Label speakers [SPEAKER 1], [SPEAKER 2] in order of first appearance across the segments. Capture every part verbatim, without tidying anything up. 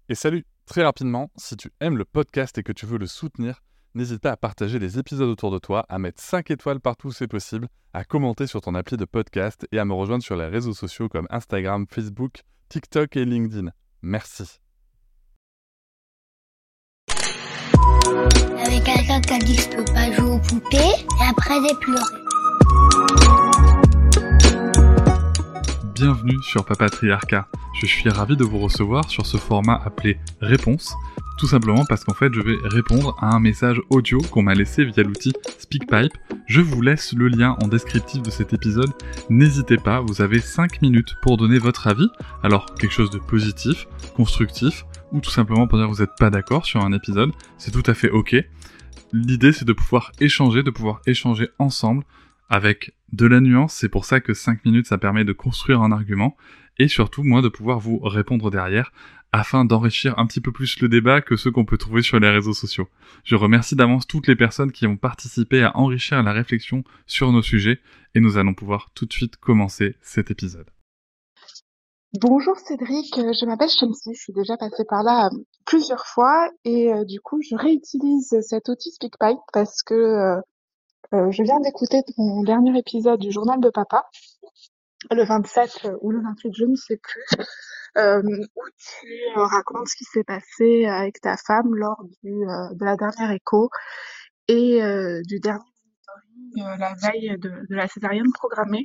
[SPEAKER 1] Et salut, très rapidement, si tu aimes le podcast et que tu veux le soutenir, n'hésite pas à partager les épisodes autour de toi, à mettre cinq étoiles partout où c'est possible, à commenter sur ton appli de podcast et à me rejoindre sur les réseaux sociaux comme Instagram, Facebook, TikTok et LinkedIn. Merci.
[SPEAKER 2] Avec quelqu'un qui a dit que je peux pas jouer aux poupées, et après j'ai pleuré.
[SPEAKER 1] Bienvenue sur Papatriarcat. Je suis ravi de vous recevoir sur ce format appelé Réponse, tout simplement parce qu'en fait je vais répondre à un message audio qu'on m'a laissé via l'outil SpeakPipe. Je vous laisse le lien en descriptif de cet épisode. N'hésitez pas, vous avez cinq minutes pour donner votre avis. Alors quelque chose de positif, constructif, ou tout simplement pour dire que vous n'êtes pas d'accord sur un épisode, c'est tout à fait ok. L'idée c'est de pouvoir échanger, de pouvoir échanger ensemble avec de la nuance, c'est pour ça que cinq minutes ça permet de construire un argument, et surtout moi de pouvoir vous répondre derrière, afin d'enrichir un petit peu plus le débat que ceux qu'on peut trouver sur les réseaux sociaux. Je remercie d'avance toutes les personnes qui ont participé à enrichir la réflexion sur nos sujets, et nous allons pouvoir tout de suite commencer cet épisode.
[SPEAKER 3] Bonjour Cédric, euh, je m'appelle Shamsi, je suis déjà passée par là euh, plusieurs fois et euh, du coup je réutilise cet outil SpeakPipe parce que euh, euh, je viens d'écouter mon dernier épisode du journal de papa, le vingt-sept euh, ou le vingt-huit, je ne sais plus, euh, où tu euh, racontes ce qui s'est passé avec ta femme lors du, euh, de la dernière écho et euh, du dernier monitoring euh, la veille de, de la césarienne programmée.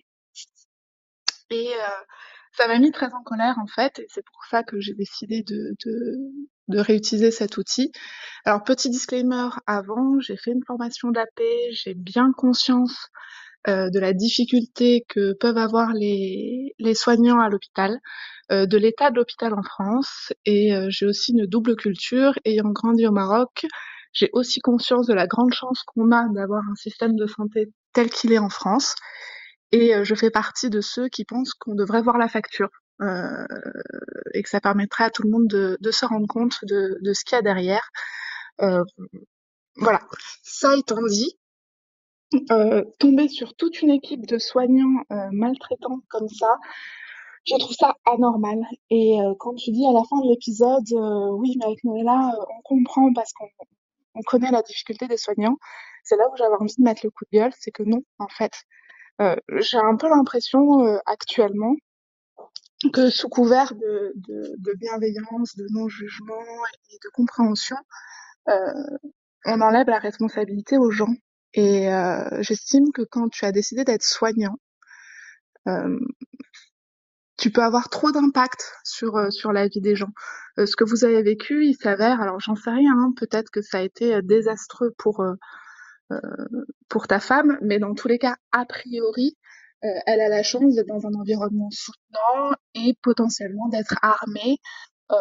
[SPEAKER 3] Et euh, ça m'a mis très en colère en fait, et c'est pour ça que j'ai décidé de, de, de réutiliser cet outil. Alors petit disclaimer avant, j'ai fait une formation d'A P, j'ai bien conscience euh, de la difficulté que peuvent avoir les, les soignants à l'hôpital, euh, de l'état de l'hôpital en France, et euh, j'ai aussi une double culture, ayant grandi au Maroc. J'ai aussi conscience de la grande chance qu'on a d'avoir un système de santé tel qu'il est en France. Et euh, je fais partie de ceux qui pensent qu'on devrait voir la facture euh, et que ça permettrait à tout le monde de, de se rendre compte de, de ce qu'il y a derrière. Euh, voilà. Ça étant dit, euh, tomber sur toute une équipe de soignants euh, maltraitants comme ça, je trouve ça anormal. Et euh, quand tu dis à la fin de l'épisode, euh, oui, mais avec Noëlla, euh, on comprend parce qu'on on connaît la difficulté des soignants, c'est là où j'avais envie de mettre le coup de gueule, c'est que non, en fait. Euh, j'ai un peu l'impression euh, actuellement que sous couvert de, de, de bienveillance, de non-jugement et de compréhension, euh, on enlève la responsabilité aux gens. Et euh, j'estime que quand tu as décidé d'être soignant, euh, tu peux avoir trop d'impact sur euh, sur la vie des gens. Euh, ce que vous avez vécu, il s'avère, alors j'en sais rien, hein, peut-être que ça a été euh, désastreux pour euh, euh, pour ta femme, mais dans tous les cas, a priori, euh, elle a la chance d'être dans un environnement soutenant et potentiellement d'être armée, euh,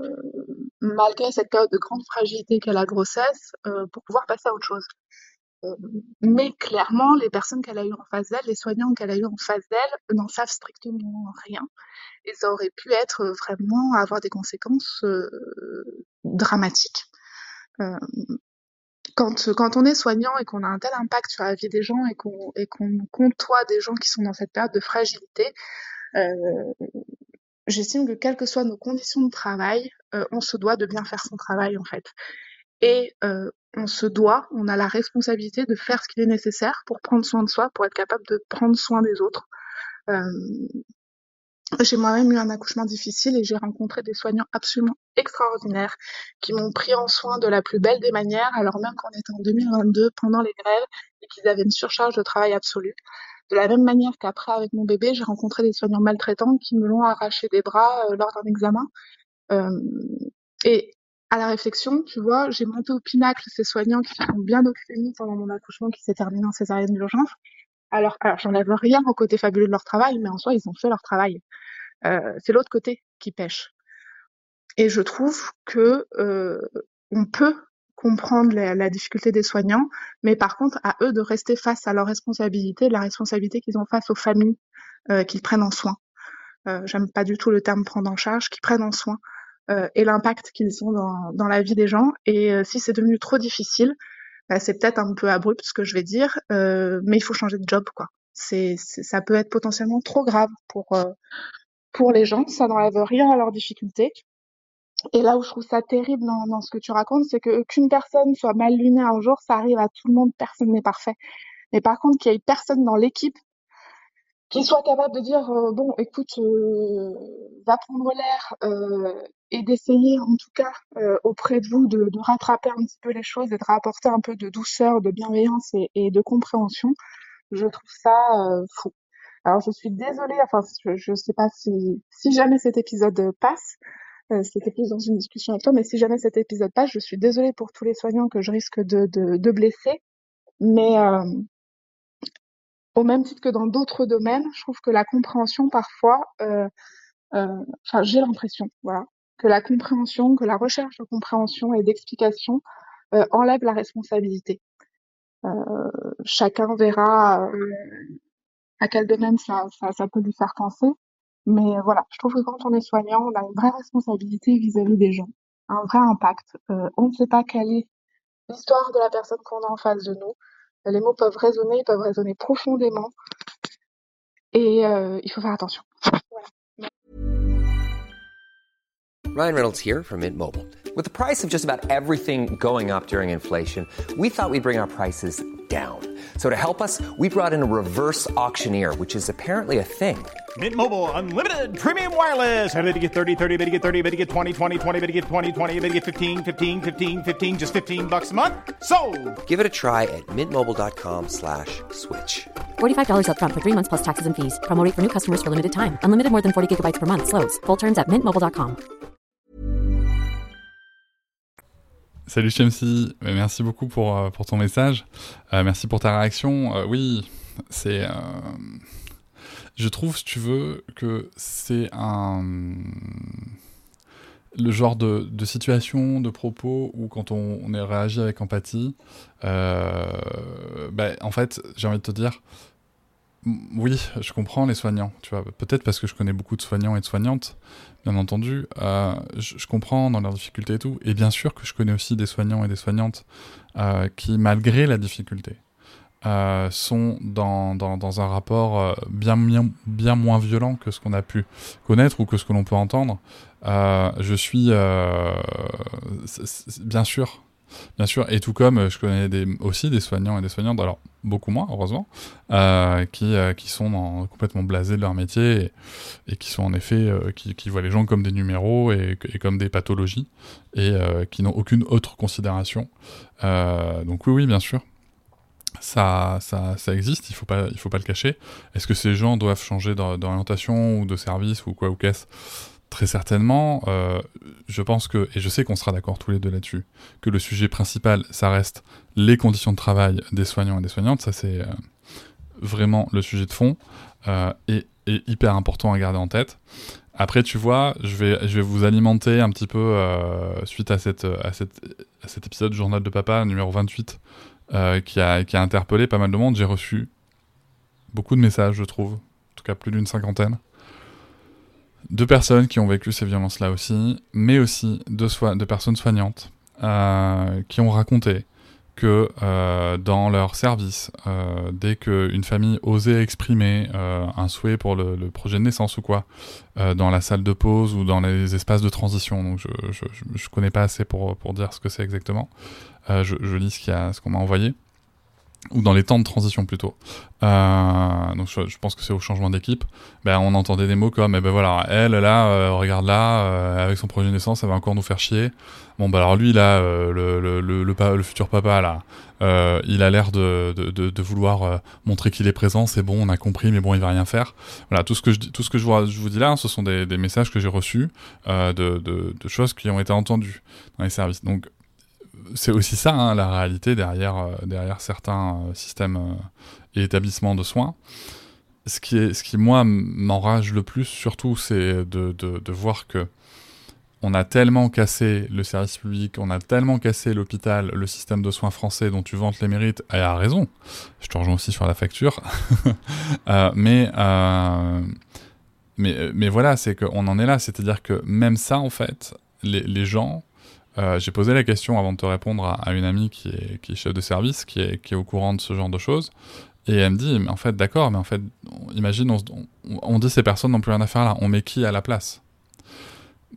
[SPEAKER 3] malgré cette période de grande fragilité qu'est la grossesse, euh, pour pouvoir passer à autre chose. Euh, mais clairement, les personnes qu'elle a eues en face d'elle, les soignants qu'elle a eues en face d'elle, n'en savent strictement rien. Et ça aurait pu être vraiment avoir des conséquences euh, dramatiques. Euh, quand, quand on est soignant et qu'on a un tel impact sur la vie des gens et qu'on, et qu'on côtoie des gens qui sont dans cette période de fragilité, euh, j'estime que quelles que soient nos conditions de travail, euh, on se doit de bien faire son travail en fait. Et euh, on se doit, on a la responsabilité de faire ce qu'il est nécessaire pour prendre soin de soi, pour être capable de prendre soin des autres. Euh, J'ai moi-même eu un accouchement difficile et j'ai rencontré des soignants absolument extraordinaires qui m'ont pris en soin de la plus belle des manières, alors même qu'on était en deux mille vingt-deux pendant les grèves et qu'ils avaient une surcharge de travail absolue. De la même manière qu'après avec mon bébé, j'ai rencontré des soignants maltraitants qui me l'ont arraché des bras euh, lors d'un examen. Euh, et à la réflexion, tu vois, j'ai monté au pinacle ces soignants qui se sont bien occupés de nous pendant mon accouchement qui s'est terminé en césarienne d'urgence. Alors, alors j'enlève rien au côté fabuleux de leur travail, mais en soi, ils ont fait leur travail. Euh, c'est l'autre côté qui pêche. Et je trouve que euh, on peut comprendre la, la difficulté des soignants, mais par contre, à eux de rester face à leurs responsabilités, la responsabilité qu'ils ont face aux familles euh, qu'ils prennent en soin. Euh, j'aime pas du tout le terme prendre en charge, qu'ils prennent en soin euh, et l'impact qu'ils ont dans, dans la vie des gens. Et euh, si c'est devenu trop difficile, bah, c'est peut-être un peu abrupt ce que je vais dire, euh, mais il faut changer de job, quoi. C'est, c'est, ça peut être potentiellement trop grave pour euh, pour les gens, ça n'enlève rien à leurs difficultés. Et là où je trouve ça terrible dans, dans ce que tu racontes, c'est que qu'une personne soit mal lunée un jour, ça arrive à tout le monde, personne n'est parfait. Mais par contre, qu'il y ait personne dans l'équipe qui soit capable de dire euh, bon, écoute, euh, va prendre l'air euh, et d'essayer en tout cas euh, auprès de vous de, de rattraper un petit peu les choses et de rapporter un peu de douceur, de bienveillance et, et de compréhension. Je trouve ça euh, fou. Alors je suis désolée, enfin je, je sais pas si si jamais cet épisode passe, euh, c'était plus dans une discussion avec toi, mais si jamais cet épisode passe, je suis désolée pour tous les soignants que je risque de de, de blesser, mais euh, au même titre que dans d'autres domaines, je trouve que la compréhension parfois, euh, euh, enfin j'ai l'impression, voilà, que la compréhension, que la recherche de compréhension et d'explication euh, enlève la responsabilité. Euh, chacun verra euh, à quel domaine ça, ça, ça peut lui faire penser, mais euh, voilà, je trouve que quand on est soignant, on a une vraie responsabilité vis-à-vis des gens, un vrai impact. Euh, on ne sait pas quelle est l'histoire de la personne qu'on a en face de nous. Les mots peuvent résonner, ils peuvent résonner profondément, et euh, il faut faire attention. Voilà.
[SPEAKER 4] Ryan Reynolds here from Mint Mobile. With the price of just about everything going up during inflation, we thought we'd bring our prices down. So to help us, we brought in a reverse auctioneer, which is apparently a thing.
[SPEAKER 5] Mint Mobile Unlimited Premium Wireless. How to get thirty, thirty, how to get thirty, how to get twenty, twenty, twenty, how to get twenty, twenty, how to get fifteen, fifteen, fifteen, fifteen, just fifteen bucks a month? Sold!
[SPEAKER 4] Give it a try at mintmobile.com slash switch.
[SPEAKER 6] forty-five dollars up front for three months plus taxes and fees. Promo rate for new customers for limited time. Unlimited more than forty gigabytes per month. Slows full terms at mint mobile dot com.
[SPEAKER 1] Salut Shamsi, merci beaucoup pour, pour ton message, euh, merci pour ta réaction. Euh, oui, c'est... Euh, je trouve, si tu veux, que c'est un... le genre de, de situation, de propos où quand on, on est réagi avec empathie, euh, bah, en fait, j'ai envie de te dire, oui, je comprends les soignants, tu vois, peut-être parce que je connais beaucoup de soignants et de soignantes, bien entendu, euh, je, je comprends dans leurs difficultés et tout, et bien sûr que je connais aussi des soignants et des soignantes euh, qui, malgré la difficulté, euh, sont dans, dans, dans un rapport euh, bien, bien, bien moins violent que ce qu'on a pu connaître ou que ce que l'on peut entendre. Euh, je suis, euh, c'est, c'est, bien sûr, Bien sûr, et tout comme euh, je connais des, aussi des soignants et des soignantes, alors beaucoup moins heureusement, euh, qui, euh, qui sont dans, complètement blasés de leur métier et, et qui sont en effet, euh, qui, qui voient les gens comme des numéros et, et comme des pathologies et euh, qui n'ont aucune autre considération. Euh, donc oui, oui, bien sûr, ça, ça, ça existe, il faut pas, il faut pas le cacher. Est-ce que ces gens doivent changer d'orientation ou de service ou quoi ou qu'est-ce ? Très certainement, euh, je pense que, et je sais qu'on sera d'accord tous les deux là-dessus, que le sujet principal, ça reste les conditions de travail des soignants et des soignantes, ça c'est euh, vraiment le sujet de fond, euh, et, et hyper important à garder en tête. Après, tu vois, je vais, je vais vous alimenter un petit peu, euh, suite à, cette, à, cette, à cet épisode Journal de Papa, numéro vingt-huit, euh, qui, a, qui a interpellé pas mal de monde. J'ai reçu beaucoup de messages, je trouve, en tout cas plus d'une cinquantaine, de personnes qui ont vécu ces violences-là aussi, mais aussi de, soi- de personnes soignantes euh, qui ont raconté que euh, dans leur service, euh, dès qu'une famille osait exprimer euh, un souhait pour le, le projet de naissance ou quoi, euh, dans la salle de pause ou dans les espaces de transition, donc je je, je, je connais pas assez pour, pour dire ce que c'est exactement, euh, je, je lis ce, qu'il y a, ce qu'on m'a envoyé, ou dans les temps de transition plutôt. Euh, donc je, je pense que c'est au changement d'équipe. Ben on entendait des mots comme, eh ben voilà, elle là, euh, regarde là, euh, avec son projet de naissance, elle va encore nous faire chier. Bon bah alors lui là, euh, le, le, le, le, le, le futur papa là, euh, il a l'air de, de, de, de vouloir euh, montrer qu'il est présent, c'est bon, on a compris, mais bon, il va rien faire. Voilà, tout ce que je dis, tout ce que je vous, je vous dis là, hein, ce sont des, des messages que j'ai reçus euh, de, de, de choses qui ont été entendues dans les services. Donc c'est aussi ça, hein, la réalité derrière, euh, derrière certains euh, systèmes euh, et établissements de soins. Ce qui, est, ce qui moi, m'enrage le plus, surtout, c'est de, de, de voir que on a tellement cassé le service public, on a tellement cassé l'hôpital, le système de soins français dont tu vantes les mérites, et à raison, je te rejoins aussi sur la facture, euh, mais, euh, mais, mais voilà, c'est qu'on en est là, c'est-à-dire que même ça, en fait, les, les gens... Euh, j'ai posé la question avant de te répondre à, à une amie qui est, qui est chef de service, qui est, qui est au courant de ce genre de choses, et elle me dit, mais en fait, d'accord, mais en fait, on, imagine, on, on, on dit ces personnes n'ont plus rien à faire là, on met qui à la place ? Donc,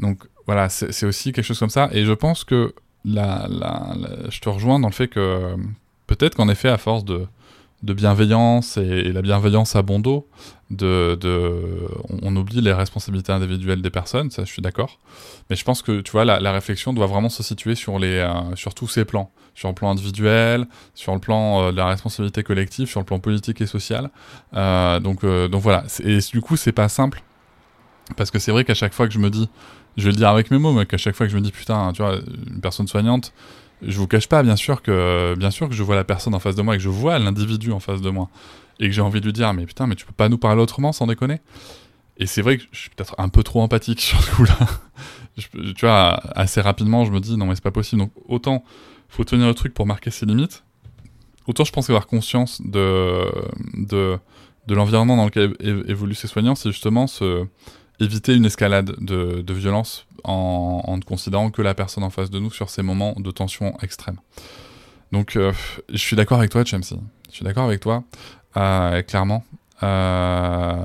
[SPEAKER 1] voilà, c'est, c'est aussi quelque chose comme ça. Et je pense que la, la, la, je te rejoins dans le fait que euh, peut-être qu'en effet, à force de, de bienveillance et, et la bienveillance à bon dos, de, de, on, on oublie les responsabilités individuelles des personnes, ça je suis d'accord. Mais je pense que tu vois, la, la réflexion doit vraiment se situer sur, les, euh, sur tous ces plans. Sur le plan individuel, sur le plan euh, de la responsabilité collective, sur le plan politique et social. Euh, donc, euh, donc voilà. Et du coup, c'est pas simple. Parce que c'est vrai qu'à chaque fois que je me dis, je vais le dire avec mes mots, mais qu'à chaque fois que je me dis, putain, tu vois, une personne soignante, je vous cache pas, bien sûr que, bien sûr que je vois la personne en face de moi et que je vois l'individu en face de moi. Et que j'ai envie de lui dire, mais putain, mais tu peux pas nous parler autrement, sans déconner. Et c'est vrai que je suis peut-être un peu trop empathique sur ce coup-là. je, tu vois, assez rapidement, je me dis, non, mais c'est pas possible. Donc, autant, faut tenir le truc pour marquer ses limites. Autant je pense avoir conscience de, de, de l'environnement dans lequel é- évoluent ces soignants, c'est justement se, éviter une escalade de, de violence en, en considérant que la personne en face de nous sur ces moments de tension extrême. Donc, euh, je suis d'accord avec toi, Chemsi. Je suis d'accord avec toi, euh, clairement. Euh...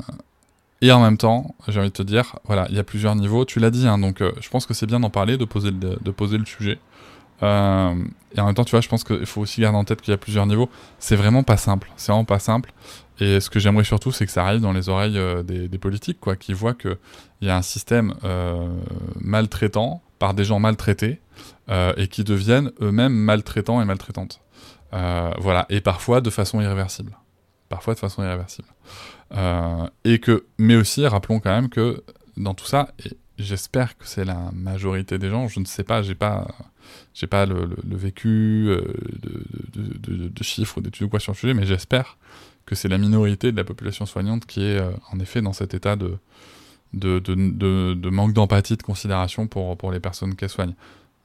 [SPEAKER 1] Et en même temps, j'ai envie de te dire, voilà, il y a plusieurs niveaux. Tu l'as dit, hein, donc euh, je pense que c'est bien d'en parler, de poser le, de poser le sujet. Euh, et en même temps, tu vois, je pense qu'il faut aussi garder en tête qu'il y a plusieurs niveaux. C'est vraiment pas simple. C'est vraiment pas simple. Et ce que j'aimerais surtout, c'est que ça arrive dans les oreilles euh, des, des politiques, quoi, qui voient qu'il y a un système euh, maltraitant par des gens maltraités euh, et qui deviennent eux-mêmes maltraitants et maltraitantes. Euh, voilà. Et parfois de façon irréversible. Parfois de façon irréversible. Euh, et que, mais aussi, rappelons quand même que dans tout ça, et j'espère que c'est la majorité des gens, je ne sais pas, j'ai pas, j'ai pas le, le, le vécu euh, de, de, de, de chiffres ou d'études ou quoi sur le sujet, mais j'espère que c'est la minorité de la population soignante qui est euh, en effet dans cet état de, de, de, de, de manque d'empathie, de considération pour, pour les personnes qu'elle soigne.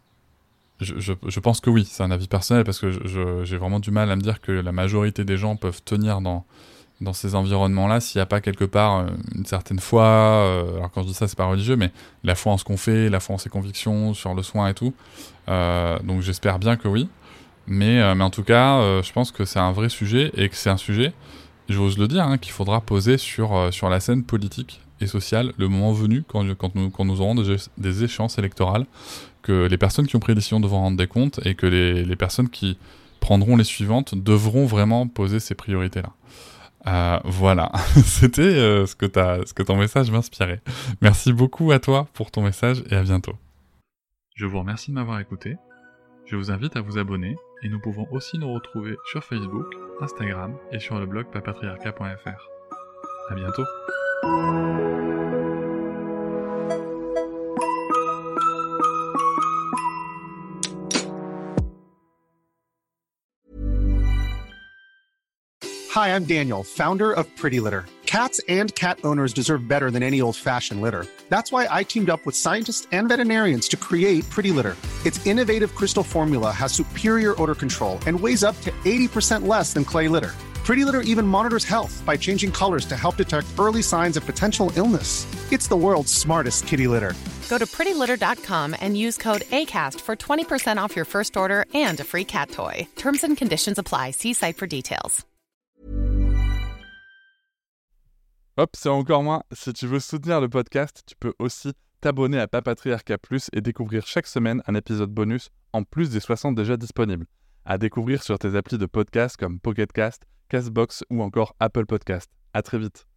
[SPEAKER 1] Je, je, je pense que oui, c'est un avis personnel, parce que je, je, j'ai vraiment du mal à me dire que la majorité des gens peuvent tenir dans, dans ces environnements-là s'il n'y a pas quelque part euh, une certaine foi, euh, alors quand je dis ça, c'est pas religieux, mais la foi en ce qu'on fait, la foi en ses convictions, sur le soin et tout. Euh, donc j'espère bien que oui. Mais, euh, mais en tout cas, euh, je pense que c'est un vrai sujet, et que c'est un sujet, j'ose le dire, hein, qu'il faudra poser sur, euh, sur la scène politique et sociale le moment venu, quand, quand, nous, quand nous aurons des, des échéances électorales, que les personnes qui ont pris des décisions devront rendre des comptes, et que les, les personnes qui prendront les suivantes devront vraiment poser ces priorités-là. Euh, voilà, c'était euh, ce, que t'as, ce que ton message m'inspirait. Merci beaucoup à toi pour ton message, et à bientôt. Je vous remercie de m'avoir écouté. Je vous invite à vous abonner, et nous pouvons aussi nous retrouver sur Facebook, Instagram et sur le blog papatriarcat point f r. À bientôt.
[SPEAKER 7] Hi, I'm Daniel, founder of Pretty Litter. Cats and cat owners deserve better than any old-fashioned litter. That's why I teamed up with scientists and veterinarians to create Pretty Litter. Its innovative crystal formula has superior odor control and weighs up to eighty percent less than clay litter. Pretty Litter even monitors health by changing colors to help detect early signs of potential illness. It's the world's smartest kitty litter.
[SPEAKER 8] Go to pretty litter dot com and use code ACAST for twenty percent off your first order and a free cat toy. Terms and conditions apply. See site for details.
[SPEAKER 1] Hop, c'est encore moins. Si tu veux soutenir le podcast, tu peux aussi t'abonner à Papatriarcat Plus et découvrir chaque semaine un épisode bonus en plus des soixante déjà disponibles. À découvrir sur tes applis de podcast comme Pocket Cast, Castbox ou encore Apple Podcast. À très vite.